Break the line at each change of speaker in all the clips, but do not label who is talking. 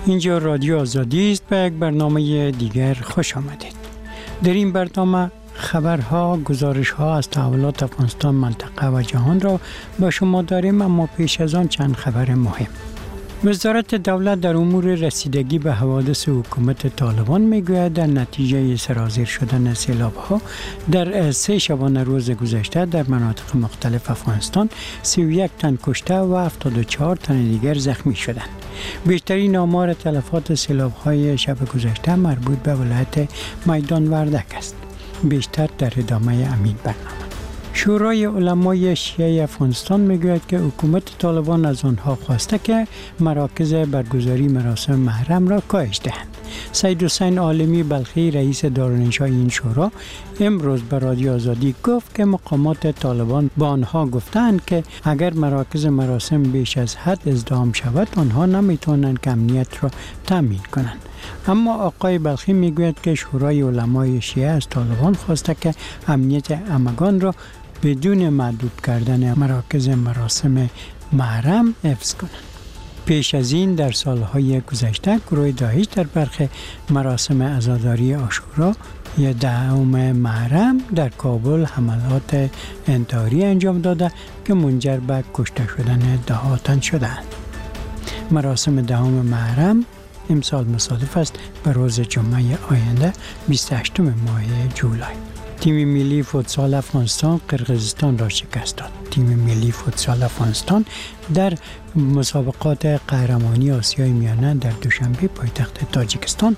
اینجا رادیو آزادی است. به یک برنامه دیگر خوش آمدید. در این برنامه خبرها، گزارشها از تحولات افغانستان، منطقه و جهان را به شما داریم، اما پیش از آن چند خبر مهم. وزارت دولت در امور رسیدگی به حوادث حکومت طالبان میگوید در نتیجه سرازیر شدن سیلاب‌ها در 3 شبانه روز گذشته در مناطق مختلف افغانستان 31 تن کشته و 74 تن دیگر زخمی شدند. بیشترین آمار تلفات سیلاب‌های شب گذشته مربوط به ولایت میدان وردک است. بیشتر در ادامه امین برنامه. شورای علمای شیعه افغانستان میگوید که حکومت طالبان از آنها خواسته که مراکز برگزاری مراسم محرم را کاهش دهند. سید حسین عالمی بلخی رئیس دارالانشا این شورا امروز به رادیو آزادی گفت که مقامات طالبان با آنها گفتند که اگر مراکز مراسم بیش از حد ازدحام شود آنها نمیتوانند که امنیت را تامین کنند. اما آقای بلخی میگوید که شورای علمای شیعه از طالبان خواسته که امنیت همگان را بدون محدود کردن مراکز مراسم محرم حفظ کنند. پیش از این در سالهای گذشته گروه داعش در برخی مراسم عزاداری عاشورا یا 10 محرم در کابل حملات انتحاری انجام داده که منجر به کشته شدن 10 تن شدند. مراسم 10 محرم امسال مصادف است به روز جمعه آینده 28 ماه جولای. تیم ملی فوتسال افغانستان قرقیزستان را شکست داد. تیم ملی فوتسال افغانستان در مسابقات قهرمانی آسیای میانه در دوشنبه پایتخت تاجیکستان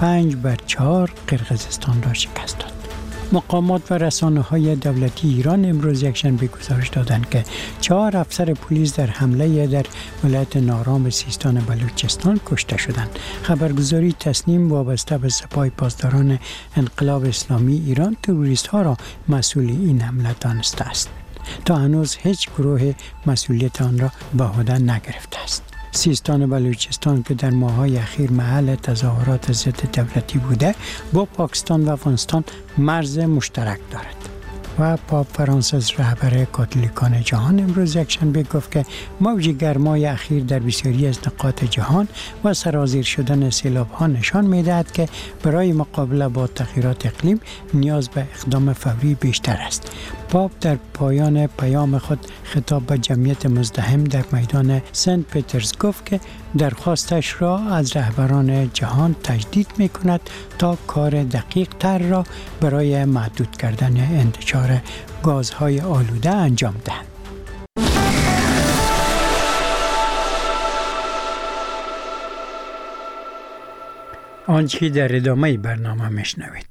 5-4 قرقیزستان را شکست داد. مقامات و رسانه‌های دولتی ایران امروز یکشنبه گزارش دادند که 4 افسر پلیس در حمله در ولایت نارام سیستان بلوچستان کشته شدند. خبرگزاری تسنیم وابسته به سپاه پاسداران انقلاب اسلامی ایران تروریست‌ها را مسئول این حمله دانسته است. تا هنوز هیچ گروه مسئولیت آن را به عهده نگرفته است. سیستان بلوچستان که در ماه‌های اخیر محل تظاهرات ضد دولتی بوده، با پاکستان و افغانستان مرز مشترک دارد. و پاپ فرانسیس رهبر کاتولیکان جهان امروز یکشنبه گفت که موج گرمای اخیر در بسیاری از نقاط جهان و سرازیر شدن سیلاب‌ها نشان می‌دهد که برای مقابله با تغییرات اقلیم نیاز به اقدام فوری بیشتر است. پاپ در پایان پیام خود خطاب به جمعیت مزدحم در میدان سنت پیترز گفت که درخواستش را از رهبران جهان تجدید می‌کند تا کار دقیق تر را برای محدود کردن انتشار گازهای آلوده انجام دهند. آنچه در ادامه برنامه میشنوید.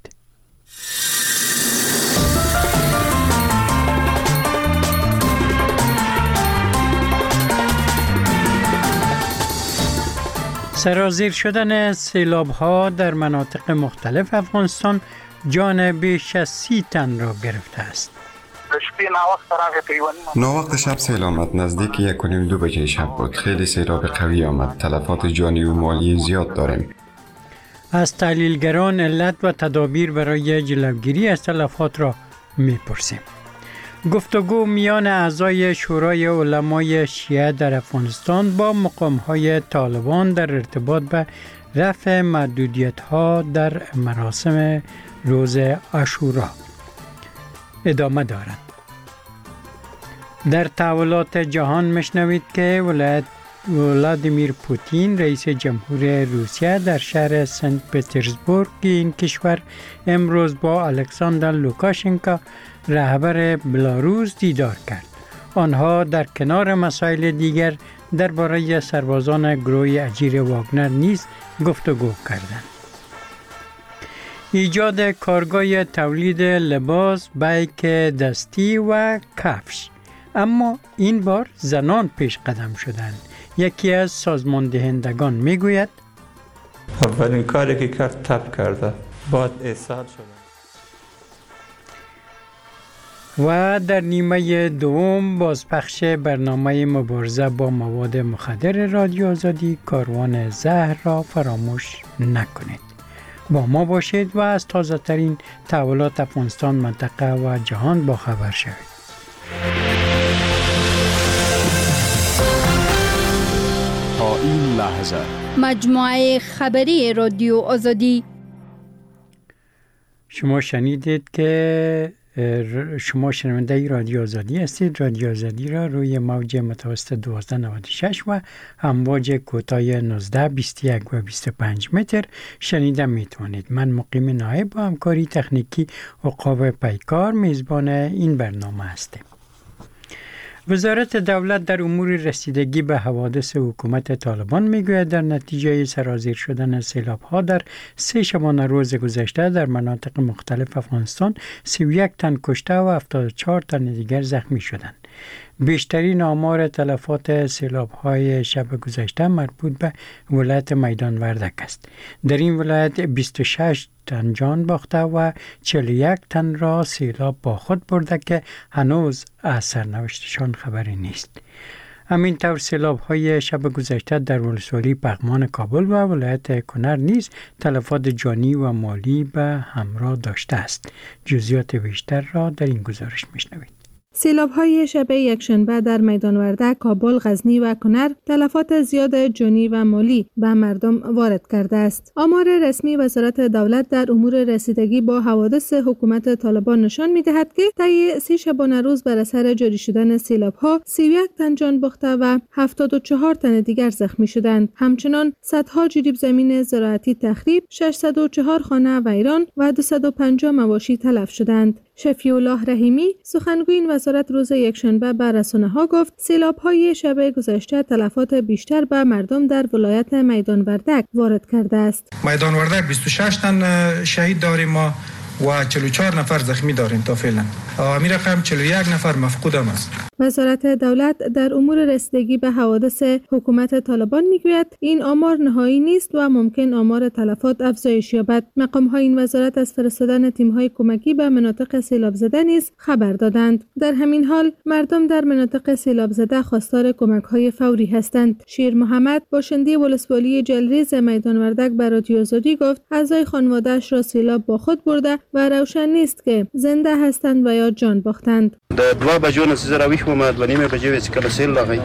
سرازیر شدن سیلاب‌ها در مناطق مختلف افغانستان جان بیش از 30 تن را گرفته است.
ناوقت شب سیل آمد. نزدیک 1:30-2 بجه شب بود. خیلی سیلاب قوی آمد. تلفات جانی و مالی زیاد داریم.
از تحلیلگران علت و تدابیر برای جلوگیری از تلفات را می‌پرسیم. گفتگو میان اعضای شورای علمای شیعه در افغانستان با مقام‌های طالبان در ارتباط به رفع محدودیت‌ها در مراسم روز عاشورا ادامه دارد. در تحولات جهان میشنوید که ولادیمیر پوتین رئیس جمهور روسیه در شهر سنت پترزبورگ این کشور امروز با الکساندر لوکاشنکو رهبر بلاروس دیدار کرد. آنها در کنار مسائل دیگر درباره سربازان گروه اجیر واگنر نیز گفتگو کردند. ایجاد کارگاه تولید لباس، بیک دستی و کفش، اما این بار زنان پیش قدم شدند. یکی از سازمان دهندگان میگوید
اولین کاری که کرد تب کرده، بعد ایصال شده.
و در نیمه دوم بازپخش برنامه مبارزه با مواد مخدر رادیو آزادی کاروان زهر را فراموش نکنید. با ما باشید و از تازه ترین تحولات افغانستان، منطقه و جهان با خبر شوید.
تا این لحظه مجموعه خبری رادیو آزادی.
شما شنیدید که شما شنونده رادیو آزادی هستید. رادیو آزادی را روی موج متوسط 1296 و امواج کوتاه 19 21 و 25 متر شنیده میتوانید. من مقیم نایب با همکاری تکنیکی عقاب پیکار میزبان این برنامه هستم. وزارت دولت در امور رسیدگی به حوادث حکومت طالبان میگوید در نتیجه سرازیر شدن سیلاب‌ها در 3 شبانه روز گذشته در مناطق مختلف افغانستان 31 تن کشته و 74 تن دیگر زخمی شدند. بیشترین آمار تلفات سیلاب‌های شب گذشته مربوط به ولایت میدان وردک است. در این ولایت 26 تن جان باخته و 41 تن را سیلاب با خود برده که هنوز از سرنوشتشان خبری نیست. همین طور سیلاب‌های شب گذشته در ولسوالی پغمان کابل و ولایت کنر نیز تلفات جانی و مالی به همراه داشته است. جزئیات بیشتر را در این گزارش میشنوید.
سیلاب‌های شب یکشنبه در میدان وردک، کابل، غزنی و کنر تلفات زیاد جانی و مالی به مردم وارد کرده است. آمار رسمی وزارت دولت در امور رسیدگی با حوادث حکومت طالبان نشان می‌دهد که طی 3 شبانه روز بر اثر جاری شدن سیلاب‌ها 31 تن جان باخته و 74 تن دیگر زخمی شدند. همچنین صدها جریب زمین زراعتی تخریب، 604 خانه ویران و 250 مواشی تلف شدند. شفیع الله رحیمی سخنگوی وزارت روز یکشنبه به رسانه‌ها گفت سیلاب‌های شب گذشته تلفات بیشتر به مردم در ولایت میدان وردک وارد کرده است.
میدان وردک 26 تن شهید داریم ما و 44 نفر زخمی داریم تا فعلا. امیر رقم 41 نفر مفقود هم است.
وزارت دولت در امور رسیدگی به حوادث حکومت طالبان میگوید این آمار نهایی نیست و ممکن آمار تلفات افزایش یابد. مقام‌های این وزارت از فرستادن تیم‌های کمکی به مناطق سیلاب زده نیز خبر دادند. در همین حال مردم در مناطق سیلاب زده خواستار کمک‌های فوری هستند. شیر محمد باشنده ولسوالی جلریز میدان وردک به رادیو آزادی گفت اعضای خانواده‌اش را سیلاب با خود برده و روشن نیست که زنده هستند و یا جان باختند.
در 2 بجو نزدیک اومد و نیم بجو کلا سیل لاغی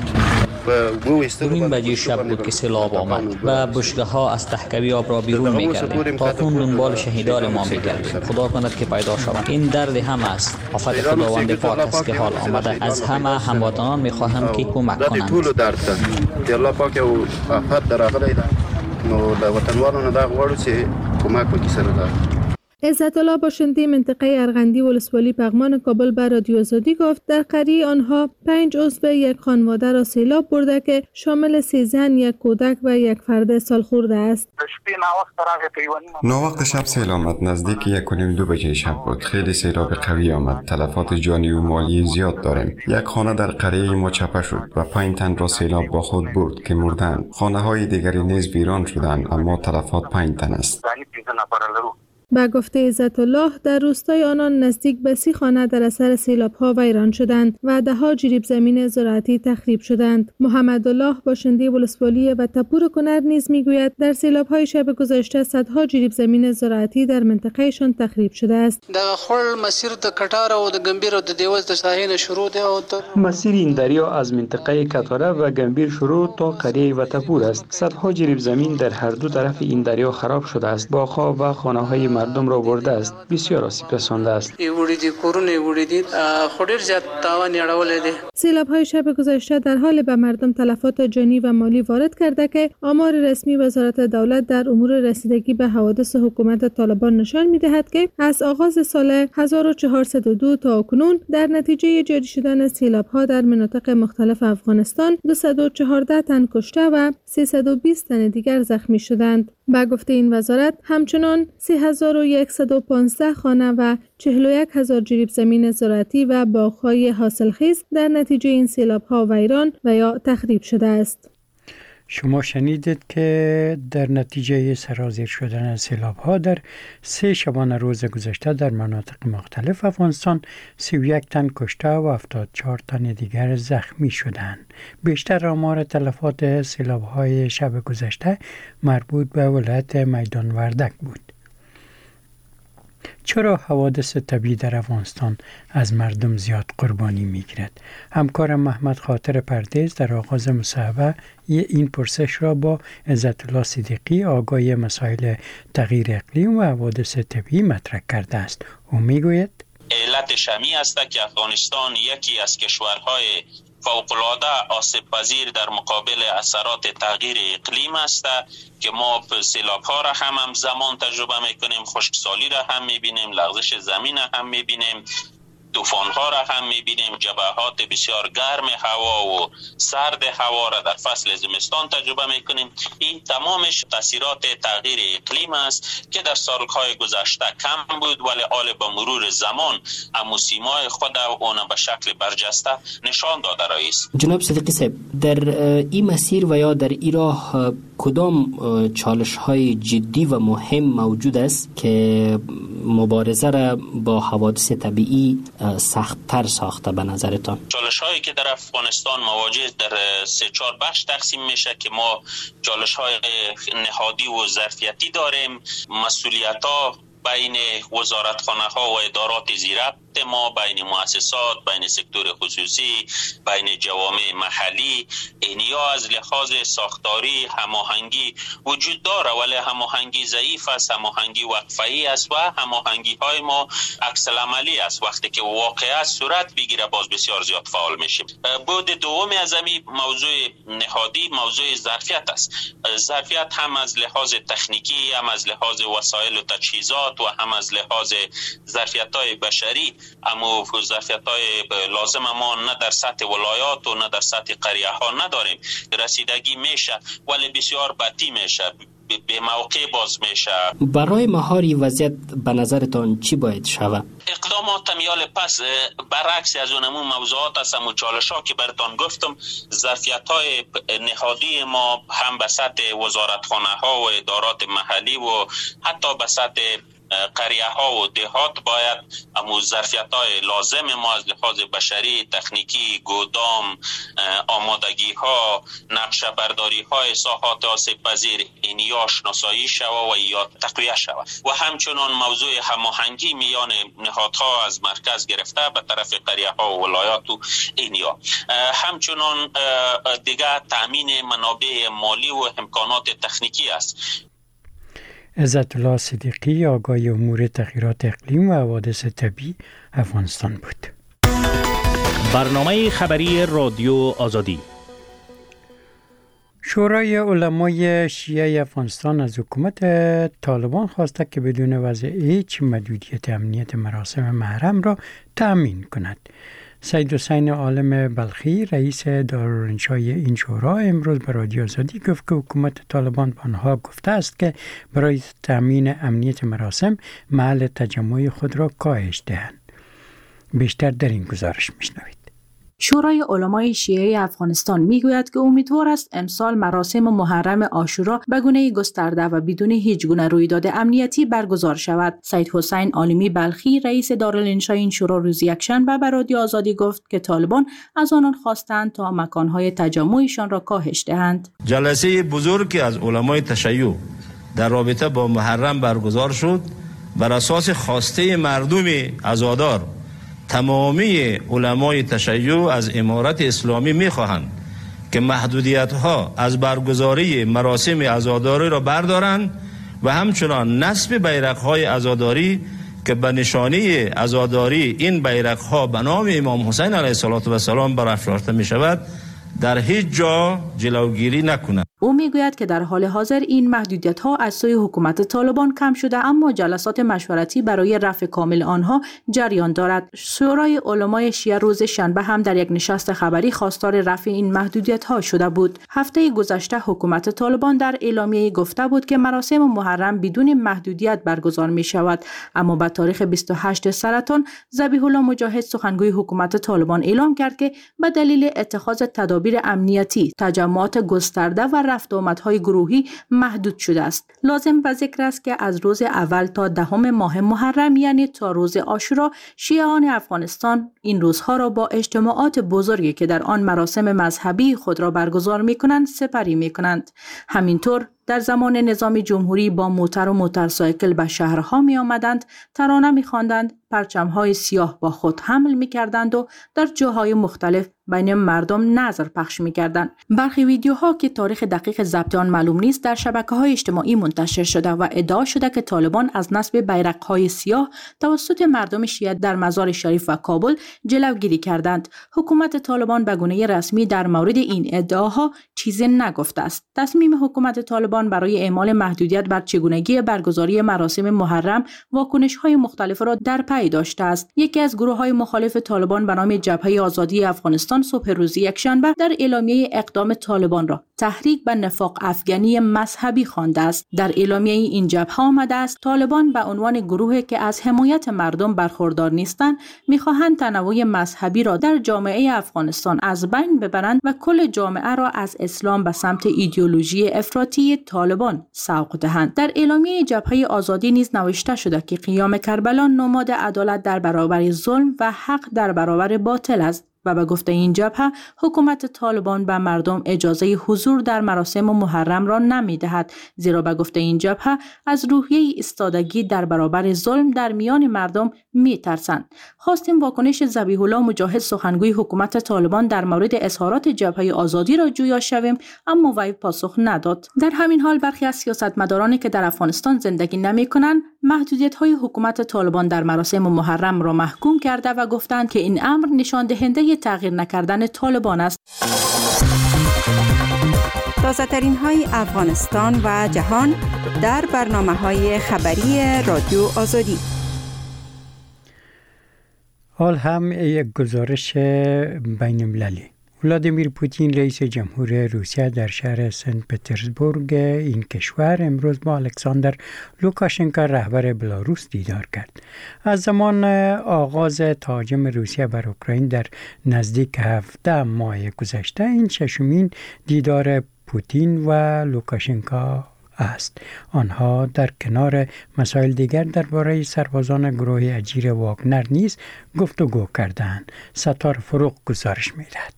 و
2 بجه شب بود که سیلاب آمد و بشگه‌ها از تحکوی آب را بیرون می‌کردیم. تاکون دنبال شهیدان ما می‌گردیم. خدا کند که پیدا شوند. این درد هم است. آفت خداوند پاک است که حال آمده. از همه هموطنان می‌خواهم که کمک کنند.
طول درد دی الله پاک او آفت دراغلی نو د وطنوالو نه دا غواړو چې کمک وکړي سره دا.
عزت الله باشنده منطقه ارغندی ولسوالی پغمان کابل به رادیو آزادی گفت در قریه آنها 5 عضو یک خانواده را سیلاب برده که شامل 3 زن، 1 کودک و 1 فرد سالخورده است.
ناوقت شب سیل آمد. نزدیک 1:30-2 بجه شب بود. خیلی سیلاب قوی آمد. تلفات جانی و مالی زیاد داریم. 1 خانه در قریه ما چپه شد و 5 تن را سیلاب با خود برد که مردند. خانه های دیگری نیز ویران شدند اما تلفات 5 تن است.
با گفته عزت الله در روستای آنان نزدیک به 30 خانه در اثر سیلاب‌ها ویران شدند و 10 جریب زمین زراعتی تخریب شدند. محمد الله باشنده ولسوالی و تپور کنر نیز میگوید در سیلاب‌های شب گذشته صدها جریب زمین زراعتی در منطقهشان تخریب شده است.
د خپل مسیر د کټار او د ګمبیر او د دیوز د ساحل شروع ده او
مسیر این دریا از منطقه کټاره و گمبیر شروع تا قریه و تپور است. صدها جریب زمین در هر دو طرف این دریا خراب شده است. باغ‌ها و خانه‌های مردم را برده است. بسیار آسیب رسانده است.
سیلاب‌های شب گذشته در حال به مردم تلفات جانی و مالی وارد کرده که آمار رسمی وزارت دولت در امور رسیدگی به حوادث حکومت طالبان نشان می‌دهد که از آغاز سال 1402 تا اکنون در نتیجه جاری شدن سیلاب‌ها در مناطق مختلف افغانستان 214 تن کشته و 320 تن دیگر زخمی شدند. با گفته این وزارت همچنان 3115 خانه و 41000 جریب زمین زراعتی و باغ‌های حاصلخیز در نتیجه این سیلاب‌ها ویران و یا تخریب شده است.
شما شنیدید که در نتیجه سرازیر شدن سیلاب‌ها در 3 شبانه روز گذشته در مناطق مختلف افغانستان 31 تن کشته و 74 تن دیگر زخمی شدند. بیشتر آمار تلفات سیلاب‌های شب گذشته مربوط به ولایت میدان وردک بود. چرا حوادث طبیعی در افغانستان از مردم زیاد قربانی میگیرد. همکارم محمد خاطر پردیس در آغاز مصاحبه این پرسش را با عزت الله صدیقی آگاهی مسائل تغییر اقلیم و حوادث طبیعی مطرح کرده است. او میگوید
علت شمی است که افغانستان یکی از کشورهای فوق‌العاده آسیب پذیر در مقابل اثرات تغییر اقلیم است که ما سیلاب‌ها را هم همزمان تجربه می‌کنیم، خشکسالی را هم می‌بینیم، لغزش زمین هم می‌بینیم، طوفان‌ها را هم می‌بینیم، جبهات بسیار گرم هوا و سرد هوا را در فصل زمستان تجربه می‌کنیم. این تمامش تاثیرات تغییر اقلیم است که در سال‌های گذشته کم بود، ولی حال با مرور زمان موسم‌های خود اون به شکل برجسته نشان داده است.
جناب صدیقی صاحب، در این مسیر و یا در این راه کدام چالش‌های جدی و مهم موجود است که مبارزه را با حوادث طبیعی سخت‌تر ساخته به نظرتان؟
چالش‌هایی که در افغانستان مواجه در 3-4 بخش تقسیم میشه که ما چالش‌های نهادی و ظرفیتی داریم. مسئولیت‌ها بین وزارتخانه‌ها و ادارات زیربط ما، بین مؤسسات، بین سکتور خصوصی، بین جوامع محلی، اینیا از لحاظ ساختاری هماهنگی وجود داره، ولی هماهنگی ضعیف است، هماهنگی وقفه‌ای است و هماهنگی‌های ما عکس العملی است. وقتی که واقعیت صورت بگیره باز بسیار زیاد فعال میشیم. بعد دوم از همین موضوع نهادی موضوع ظرفیت است. ظرفیت هم از لحاظ تکنیکی، هم از لحاظ وسایل و تجهیزات و هم از لحاظ ظرفیت‌های بشری، اما ظرفیت‌های لازم ما نه در سطح ولایات و نه در سطح قریه‌ها نداریم. رسیدگی میشه ولی بسیار بطی میشه، به موقع باز میشه.
برای مهار وضعیت به نظرتان چی باید شود؟
اقدامات میال پس برعکس از اونمون موضوعات است و چالش‌ها که براتون گفتم، ظرفیت‌های نهادی ما هم به سطح وزارتخانه‌ها و ادارات محلی و حتی به سطح قریه ها و دهات باید ظرفیت‌های لازم ما از لحاظ بشری، تکنیکی، گودام، آمادگی ها، نقشه برداری های ساحات آسیب پذیر اینیا شناسایی شود و یا تقویه شود و همچنان موضوع هماهنگی میان نهادها از مرکز گرفته به طرف قریه ها و ولایات و اینیا، همچنان دیگه تامین منابع مالی و امکانات تکنیکی است.
عزت الله صدیقی آگاهی امور تغییرات اقلیم و حوادث طبیعی افغانستان بود.
برنامه خبری رادیو آزادی.
شورای علمای شیعه افغانستان از حکومت طالبان خواسته که بدون وضع هیچ محدودیت امنیت مراسم محرم را تأمین کند. سید حسین عالم بلخی رئیس دارالانشای این شورا امروز به رادیو آزادی گفت که حکومت طالبان به آنها گفته است که برای تأمین امنیت مراسم محل تجمع خود را کاهش دهند. بیشتر در این گزارش میشنوید.
شورای علمای شیعه افغانستان میگوید که امیدوار است امسال مراسم محرم عاشورا به گونه گسترده و بدون هیچ گونه رویداد امنیتی برگزار شود. سید حسین عالمی بلخی رئیس دارالانشای این شورا روز یکشنبه به رادیو آزادی گفت که طالبان از آنان خواستند تا مکانهای تجمعشان را کاهش دهند.
جلسه بزرگی از علمای تشیع در رابطه با محرم برگزار شد. بر اساس خواسته مردم عزادار تمامی علمای تشیع از امارت اسلامی می‌خواهند که محدودیت‌ها از برگزاری مراسم عزاداری را بردارند و همچنان نصب بیرق‌های عزاداری که به نشانه عزاداری این بیرق‌ها به نام امام حسین علیه السلام برافراشته می‌شود در هیچ جا جلوگیری نکنند.
او میگوید که در حال حاضر این محدودیت‌ها از سوی حکومت طالبان کم شده، اما جلسات مشورتی برای رفع کامل آنها جریان دارد. شورای علمای شیعه روز شنبه هم در یک نشست خبری خواستار رفع این محدودیت‌ها شده بود. هفته گذشته حکومت طالبان در اعلامیه گفته بود که مراسم محرم بدون محدودیت برگزار می‌شود، اما به تاریخ 28 سرطان ذبیح الله مجاهد سخنگوی حکومت طالبان اعلام کرد که به دلیل اتخاذ تدابیر امنیتی تجمعات گسترده و رفت و آمدهای گروهی محدود شده است. لازم به ذکر است که از روز اول تا 10 ماه محرم یعنی تا روز عاشورا شیعیان افغانستان این روزها را با اجتماعات بزرگی که در آن مراسم مذهبی خود را برگزار می‌کنند سپری می‌کنند. همینطور در زمان نظام جمهوری با موتر و موتورسایکل به شهرها می آمدند، ترانه می خواندند، پرچم‌های سیاه با خود حمل می کردند و در جاهای مختلف بین مردم نظر پخش می کردند. برخی ویدیوها که تاریخ دقیق ضبط آن معلوم نیست در شبکه‌های اجتماعی منتشر شده و ادعا شده که طالبان از نصب بیرق‌های سیاه توسط مردم شیعه در مزار شریف و کابل جلوگیری کردند. حکومت طالبان به گونه رسمی در مورد این ادعاها چیزی نگفته است. تصمیم حکومت طالبان برای اعمال محدودیت بر چگونگی برگزاری مراسم محرم واکنش‌های مختلف را در پی داشته است. یکی از گروه‌های مخالف طالبان به نام جبهه آزادی افغانستان صبح روز یکشنبه در اعلامیه اقدام طالبان را تحریک به نفاق افغانی مذهبی خوانده است. در اعلامیه این جبهه آمده است طالبان به عنوان گروهی که از حمایت مردم برخوردار نیستند می‌خواهند تنوع مذهبی را در جامعه افغانستان از بین ببرند و کل جامعه را از اسلام به سمت ایدئولوژی افراطی طالبان سوق دهند. در اعلامیه جبهه آزادی نیز نوشته شده که قیام کربلا نماد عدالت در برابر ظلم و حق در برابر باطل است و به گفته این جبهه حکومت طالبان به مردم اجازه حضور در مراسم محرم را نمی‌دهد، زیرا به گفته این جبهه از روحیه ایستادگی در برابر ظلم در میان مردم می‌ترسند. خواستیم واکنش ذبیح الله مجاهد سخنگوی حکومت طالبان در مورد اظهارات جبهه آزادی را جویا شویم، اما وی پاسخ نداد. در همین حال برخی از سیاستمدارانی که در افغانستان زندگی نمی‌کنند محدودیت‌های حکومت طالبان در مراسم محرم را محکوم کرده و گفتند که این امر نشان دهنده تغییر نکردن طالبان است.
تازه ترین های افغانستان و جهان در برنامه‌های خبری رادیو آزادی.
حال هم یک گزارش بین المللی. ولادیمیر پوتین رئیس جمهور روسیه در شهر سنت پترزبورگ این کشور امروز با الکساندر لوکاشنکو رهبر بلاروس دیدار کرد. از زمان آغاز تهاجم روسیه بر اوکراین در نزدیک 17 ماه گذشته این ششمین دیدار پوتین و لوکاشنکو است. آنها در کنار مسائل دیگر درباره سربازان گروه اجیر واگنر نیز گفتگو کردند. ستار فروغ گزارش می‌دهد.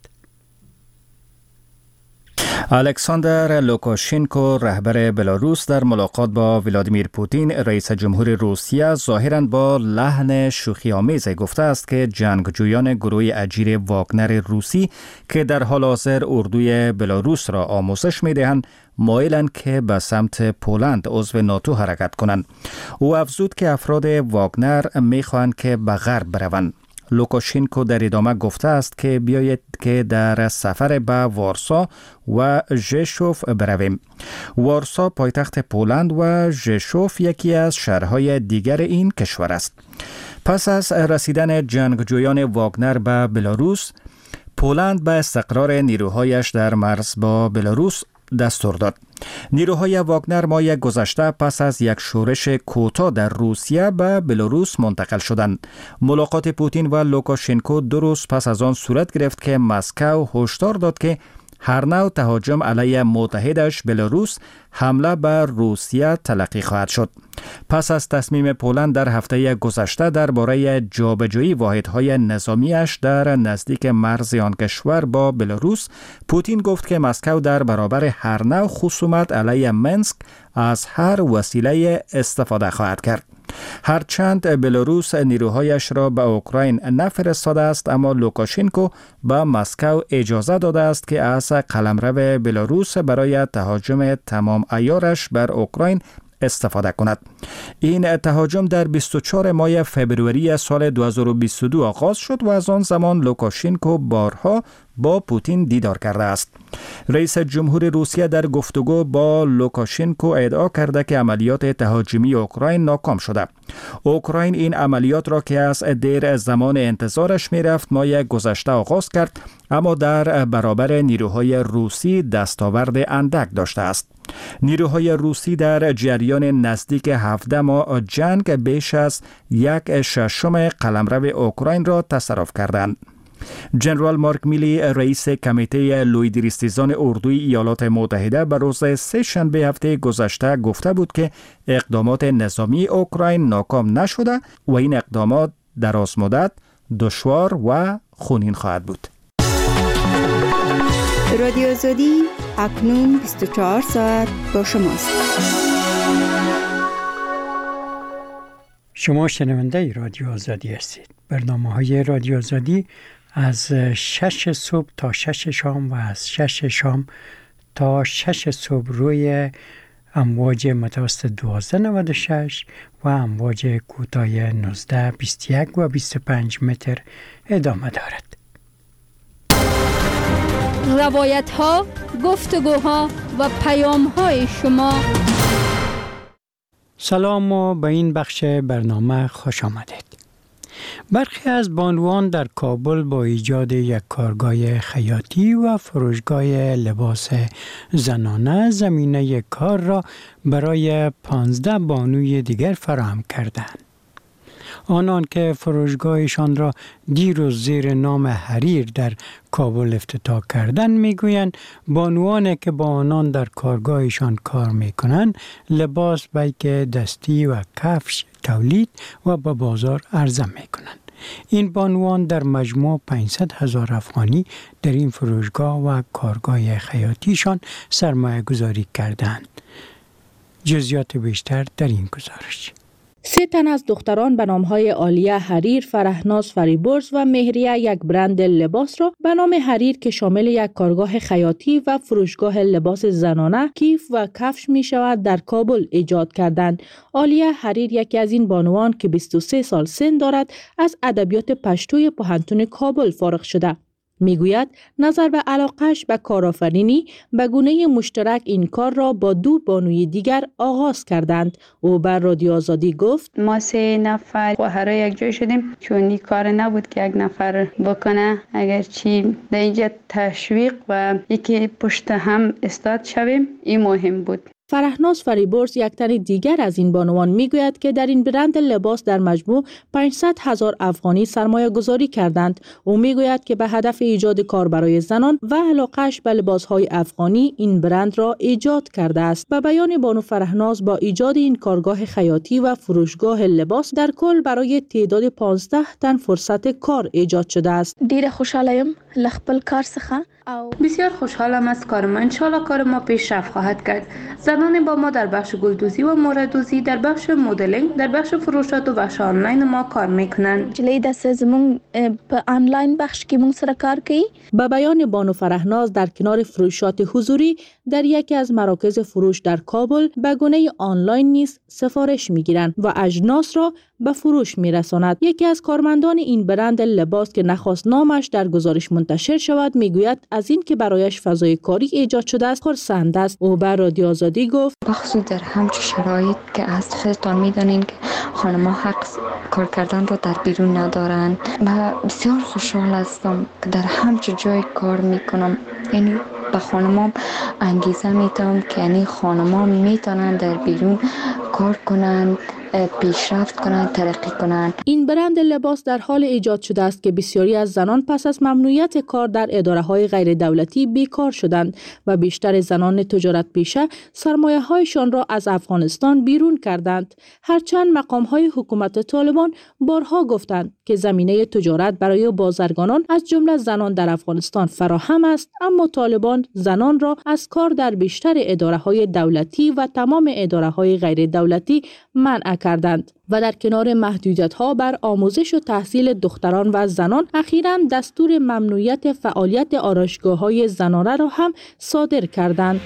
الکساندر لوکاشنکو رهبر بلاروس در ملاقات با ولادیمیر پوتین رئیس جمهور روسیه ظاهراً با لحن شوخی‌آمیز گفته است که جنگجویان گروه اجیر واگنر روسی که در حال حاضر اردوی بلاروس را آموزش می‌دهند مایلند که به سمت پولند عضو ناتو حرکت کنند. او افزود که افراد واگنر می‌خواهند که به غرب بروند. لوکاشنکو در ادامه گفته است که بیایید که در سفر به وارسا و ژشوف برویم. وارسا پایتخت پولند و ژشوف یکی از شهرهای دیگر این کشور است. پس از رسیدن جنگجویان واگنر به بلاروس، پولند به استقرار نیروهایش در مرز با بلاروس دستور داد. نیروهای واگنر ماه گذشته پس از یک شورش کوتاه در روسیه به بلاروس منتقل شدند. ملاقات پوتین و لوکاشنکو 2 روز پس از آن صورت گرفت که مسکو هشدار داد که هر نوع تهاجم علیه متحدش بلاروس حمله بر روسیه تلقی خواهد شد. پس از تصمیم پولند در هفته گذشته درباره جابجایی واحدهای نظامیش در نزدیک مرز آن کشور با بلاروس، پوتین گفت که مسکو در برابر هر نوع خصومت علیه منسک از هر وسیله استفاده خواهد کرد. هرچند بلاروس نیروهایش را به اوکراین نفرستاده است، اما لوکاشنکو به مسکو اجازه داده است که از قلمرو بلاروس برای تهاجم تمام عیارش بر اوکراین استفاده کند. این تهاجم در 24 ماه فبروری سال 2022 آغاز شد و از آن زمان لوکاشنکو بارها با پوتین دیدار کرده است. رئیس جمهور روسیه در گفتگو با لوکاشنکو ادعا کرده که عملیات تهاجمی اوکراین ناکام شده. اوکراین این عملیات را که از دیر زمان انتظارش میرفت ماه گذشته آغاز کرد، اما در برابر نیروهای روسی دستاورد اندک داشته است. نیروهای روسی در جریان نزدیک 17 ماه جنگ بیش از 1/6 قلمرو اوکراین را تصرف کردند. جنرال مارک میلی رئیس کمیته لویدریستیزان اردوی ایالات متحده به روز سه‌شنبه هفته گذشته گفته بود که اقدامات نظامی اوکراین ناکام نشده و این اقدامات دراز مدت دشوار و خونین خواهد بود.
رادیو آزادی اکنون 24 ساعت با شماست.
شما شنونده رادیو آزادی هستید. برنامه‌های رادیو آزادی از 6 صبح تا 6 شام و از 6 شام تا 6 صبح روی امواج متوسط 1296 و امواج کوتاه 19 21 و 25 متر ادامه دارد.
روایت ها، گفتگوها و پیام های شما.
سلام و به این بخش برنامه خوش آمدید. برخی از بانوان در کابل با ایجاد یک کارگاه خیاطی و فروشگاه لباس زنانه زمینه کار را برای 15 بانوی دیگر فراهم کردند. آنان که فروشگاهشان را دیروز زیر نام حریر در کابل افتتاح کردند میگویند بانوانی که با آنان در کارگاهشان کار میکنند لباس بیک دستی و کفش تولید و به بازار عرضه میکنند. این بانوان در مجموع 500,000 افغانی در این فروشگاه و کارگاه خیاطیشان سرمایه گذاری کردند. جزئیات بیشتر در این گزارش.
3 تن از دختران به نامهای عالیه حریر، فرهناز فریبرز و مهریه یک برند لباس را به نام حریر که شامل یک کارگاه خیاطی و فروشگاه لباس زنانه، کیف و کفش می شود در کابل ایجاد کردند. عالیه حریر یکی از این بانوان که 23 سال سن دارد از ادبیات پشتوی پوهنتون کابل فارغ شده. میگوید نظر به علاقهش به کارآفرینی به گونه مشترک این کار را با 2 بانوی دیگر آغاز کردند. او بر رادیو آزادی گفت
ما 3 نفر هر یک جای شدیم چون این کار نبود که یک نفر بکنه، اگرچه در اینجا تشویق و یکی پشت هم استاد شویم این مهم بود.
فرهناز فریبرز یک تن دیگر از این بانوان میگوید که در این برند لباس در مجموع 500,000 افغانی سرمایه گذاری کردند. او میگوید که به هدف ایجاد کار برای زنان و علاقهش به لباسهای افغانی این برند را ایجاد کرده است. به بیان بانو فرهناز با ایجاد این کارگاه خیاطی و فروشگاه لباس در کل برای تعداد 15 تن فرصت کار ایجاد شده است.
ډیره خوشحالم له خپل کار څخه.
بسیار خوشحالم از کار ما. انشالله کار ما پیشرفت خواهد کرد. زنان با ما در بخش گلدوزی و موردوزی، در بخش مدلینگ، در بخش فروشات و بخش آنلاین ما کار میکنند.
جلی دست زمون په آنلاین بخش کې مونږ سره کار کوي.
به بیان بانو فرهناز در کنار فروشات حضوری در یکی از مراکز فروش در کابل به گونه آنلاین نیز سفارش میگیرند و اجناس را به فروش میرساند. یکی از کارمندان این برند لباس که نخواست نامش در گزارش منتشر شود میگوید از این که برایش فضای کاری ایجاد شده است خرسند است. او بر رادیو آزادی گفت
بخصوص در همچون شرایط که از خودتان میدانین که خانم‌ها حق کار کردن رو در بیرون ندارند و بسیار خوشحال هستم که در همچون جای کار میکنم. یعنی به خانم‌ها انگیزه میدم که یعنی خانم‌ها میتونن در بیرون کار کنند، پیشرفت کنند، ترقی کنند.
این برند لباس در حال ایجاد شده است که بسیاری از زنان پس از ممنوعیت کار در اداره‌های غیر دولتی بیکار شدند و بیشتر زنان تجارت پیشه سرمایه‌هایشان را از افغانستان بیرون کردند. هرچند مقام‌های حکومت طالبان بارها گفتند که زمینه تجارت برای بازرگانان از جمله زنان در افغانستان فراهم است، اما طالبان زنان را از کار در بیشتر اداره‌های دولتی و تمام اداره‌های غیر دولتی منع کردند و در کنار محدودیت‌ها بر آموزش و تحصیل دختران و زنان اخیراً دستور ممنوعیت فعالیت آرایشگاه‌های زنانه را هم صادر کردند.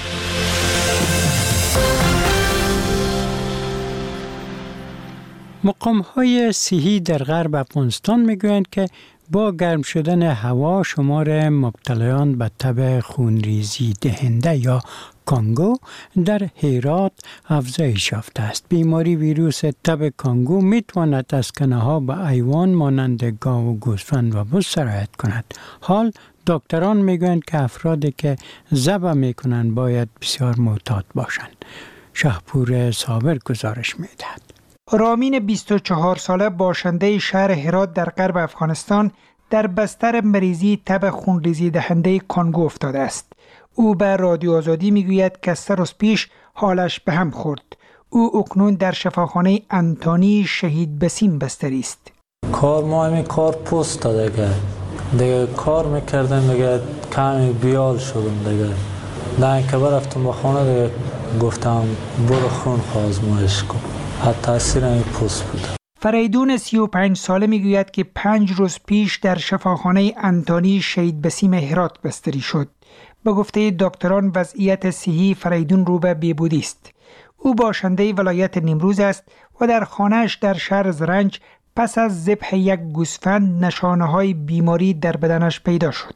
مقام‌های صحی در غرب افغانستان میگویند که با گرم شدن هوا شمار مبتلایان به تب خونریزی دهنده یا کانگو در هرات افزایش یافته است. بیماری ویروس تب کانگو میتواند از کنه‌ها به حیوان مانند گاو و گوسفند و بز سرایت کند. حال دکتران میگویند که افرادی که ذبح میکنند باید بسیار محتاط باشند. شهپور صابر گزارش میدهد.
رامین 24 ساله باشنده شهر هرات در غرب افغانستان در بستر مریضی تب خونریزی دهنده کانگو افتاده است. او به رادیو آزادی میگوید که 3 روز پیش حالش به هم خورد. او اکنون در شفاخانه انتانی شهید بسیم بستری است.
ما همین کار پست دیگه کار میکردم دیگه کمی بیال شدم دیگه در که برفتم به خانه گفتم برو خون آزمایش کن. حتی تاثیر این پوست بود.
فریدون 35 ساله میگوید که 5 روز پیش در شفاخانه انتانی شهید بسیم هرات بستری شد. به گفته دکتران وضعیت صحی فریدون رو به بهبودی است. او باشنده ولایت نیمروز است و در خانه‌اش در شهر زرنج پس از ذبح یک گوسفند نشانه‌های بیماری در بدنش پیدا شد.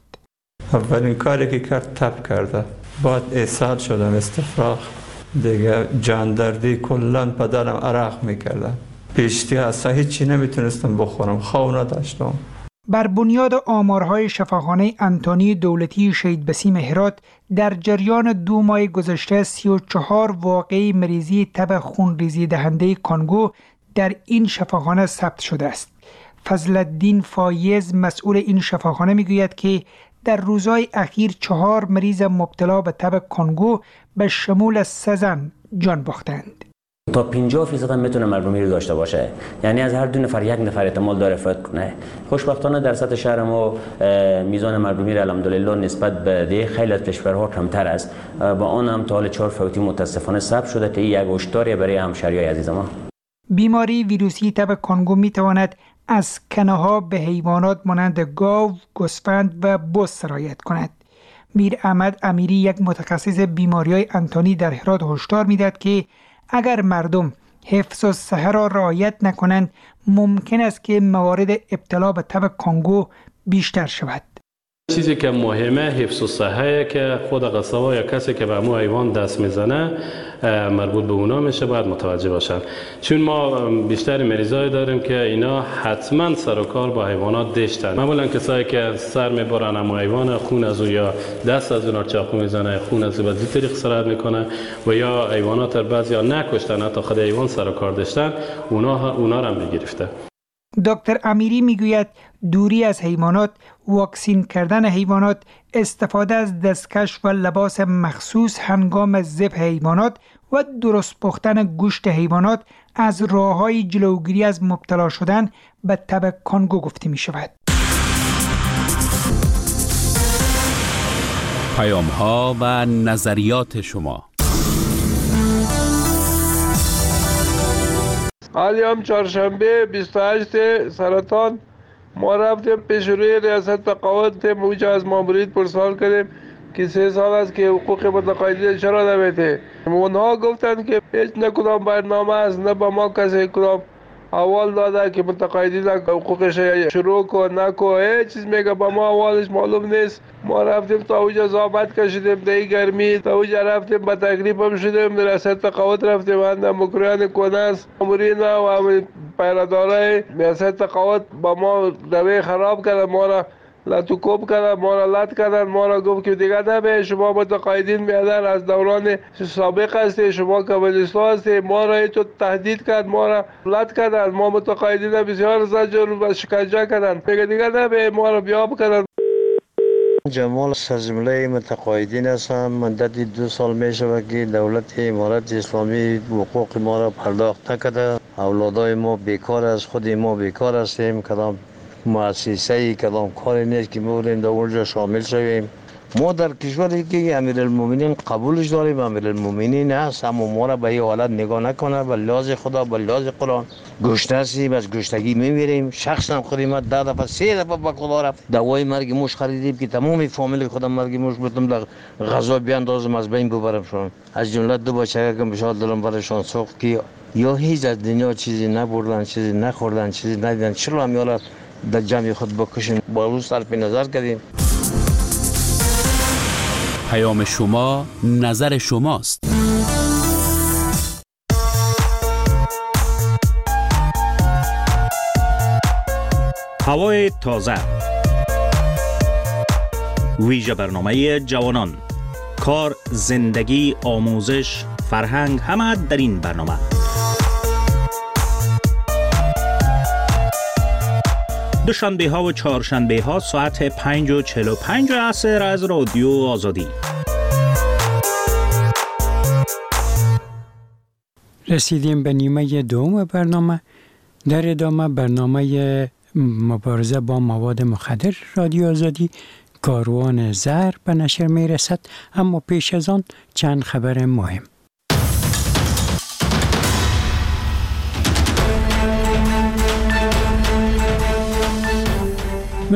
اولین کاری که کرد تب کرده. بعد اسهال شدم، استفراغ، دیگه جاندردی، کلاً بدنم عرق میکردم. پیشتی اصلا هیچی نمیتونستم بخورم، خواب نداشتم.
بر بنیاد آمارهای شفاخانه انتانی دولتی شهید بسیم هرات در جریان 2 ماه گذشته 34 واقعه مریضی تب خونریزی دهنده کانگو در این شفاخانه ثبت شده است. فضل‌الدین فایز مسئول این شفاخانه میگوید که در روزهای اخیر 4 مریض مبتلا به تب کانگو به شمول 3 زن جان باختند.
تا 50% هم میتونه مرگومی رو داشته باشه، یعنی از هر 2 نفر 1 نفر احتمال داره فوت کنه. خوشبختانه در سطح شهر ما میزان مرگومی الحمدلله نسبت به دیگه خیلی از کشورها کمتر است. با آن هم تا حال 4 فوتی متاسفانه ثبت شده که این یک هشداری برای همشهریای عزیز ما.
بیماری ویروسی تب کانگو میتواند از کنه‌ها به حیوانات مانند گاو، گوسفند و بز سرایت کند. میر احمد امیری یک متخصص بیماری‌های انتانی در هرات هشدار میدهد که اگر مردم حفظ الصحه را رعایت نکنند ممکن است که موارد ابتلا به تب کانگو بیشتر شود.
چیزی که مهمه حفظ الصحه که خود قصابا یا کسی که به مو حیوان دست میزنه مربوط به اونا میشه، باید متوجه باشن، چون ما بیشتر مریضای داریم که اینا حتما سر و کار با حیوانات داشتن. معمولا کسایی که سر میبرن اما حیوان خون از او یا دست از اون چاقو میزنه، خون از او به طریق سرایت میکنه و یا حیوانات رو بعضیا نکشتن، حتی خود حیوان سر و کار داشتن، اونا رو هم بگرفته.
دکتر امیری میگوید دوری از حیوانات، واکسین کردن حیوانات، استفاده از دستکش و لباس مخصوص هنگام ذبح حیوانات و درست پختن گوشت حیوانات از راه‌های جلوگیری از مبتلا شدن به تب کانگو گفته می شود.
پیام‌ها و نظریات شما.
حالی هم چهارشنبه 28 سرطان ما رفتیم پیش روی ریاست تقاعد، موجه از مامورین پرسان کردیم که 3 سال است که حقوق متقاعدین چرا نمیده. اونها گفتند که هیچ نه کدام برنامه است، نه با ما کسی کدام اول داده که متقاعدین حقوقش شروع کن نکن، هیچ چیز میگه با ما اولش معلوم نیست. ما رفتیم تا اوجا زحمت کشیدیم، در گرمی تا اوجا رفتیم، با تکلیف هم شدیم، در ریاست تقاعد رفتیم، اندم مکریان کناس مامورین و پیرادارای ریاست تقاعد با ما روی خراب کرد، ما را لطوکوب کردن، ما را لط کردن، ما را گفت که دیگه نبه شما متقاعدین میادن از دوران سابق هستی، شما کمونیستا هستی، ما را تو تهدید کرد، ما را لط کردن، ما متقاعدین بسیار زجر و شکنجه کردن، میگه دیگه نبه ما را بیاب کردن.
جمال سرجمله متقاعدین هستم. مدت 2 سال می شود که دولت امارت اسلامی حقوق ما را پرداخت نکرده. اولادای ما بیکار است، خود ما بیکار هستیم، کدام مؤسسه‌ای کدام کاری نیست که می‌بودیم در اونجا شامل شویم. ما در کشوری که امیرالمومنین قبولش داریم، امیرالمومنین هست، اما ما را به این حالت نگاه نکنه. به لحاظ خدا، به لحاظ قرآن گشنه هستیم، از گشنگی میمیریم. شخصا خودی ما 10 دفعه 3 دفعه به خدا رفت دوای مرگ موش خریدیم که تمام فامیل خودم مرگ موش بودم در غذا بیاندازم از بین ببرم شون. از جمله 2 بچه که بشار دلم برشان سوخت که یا هیچ از دنیا چیزی نبردن، چیزی نخوردن، چیزی ندیدن، چرا همیالا در جمع خود بکشیم. با روز صرف نظر کردیم.
پیام شما، نظر شماست.
هوای تازه، ویژه برنامه جوانان، کار، زندگی، آموزش، فرهنگ، همه در این برنامه. دوشنبه ها و چهارشنبه ها ساعت 5:45 عصر از رادیو آزادی.
رسیدیم به نیمه دوم برنامه. در ادامه برنامه مبارزه با مواد مخدر رادیو آزادی کاروان زهر به نشر می رسد، اما پیش از آن چند خبر مهم.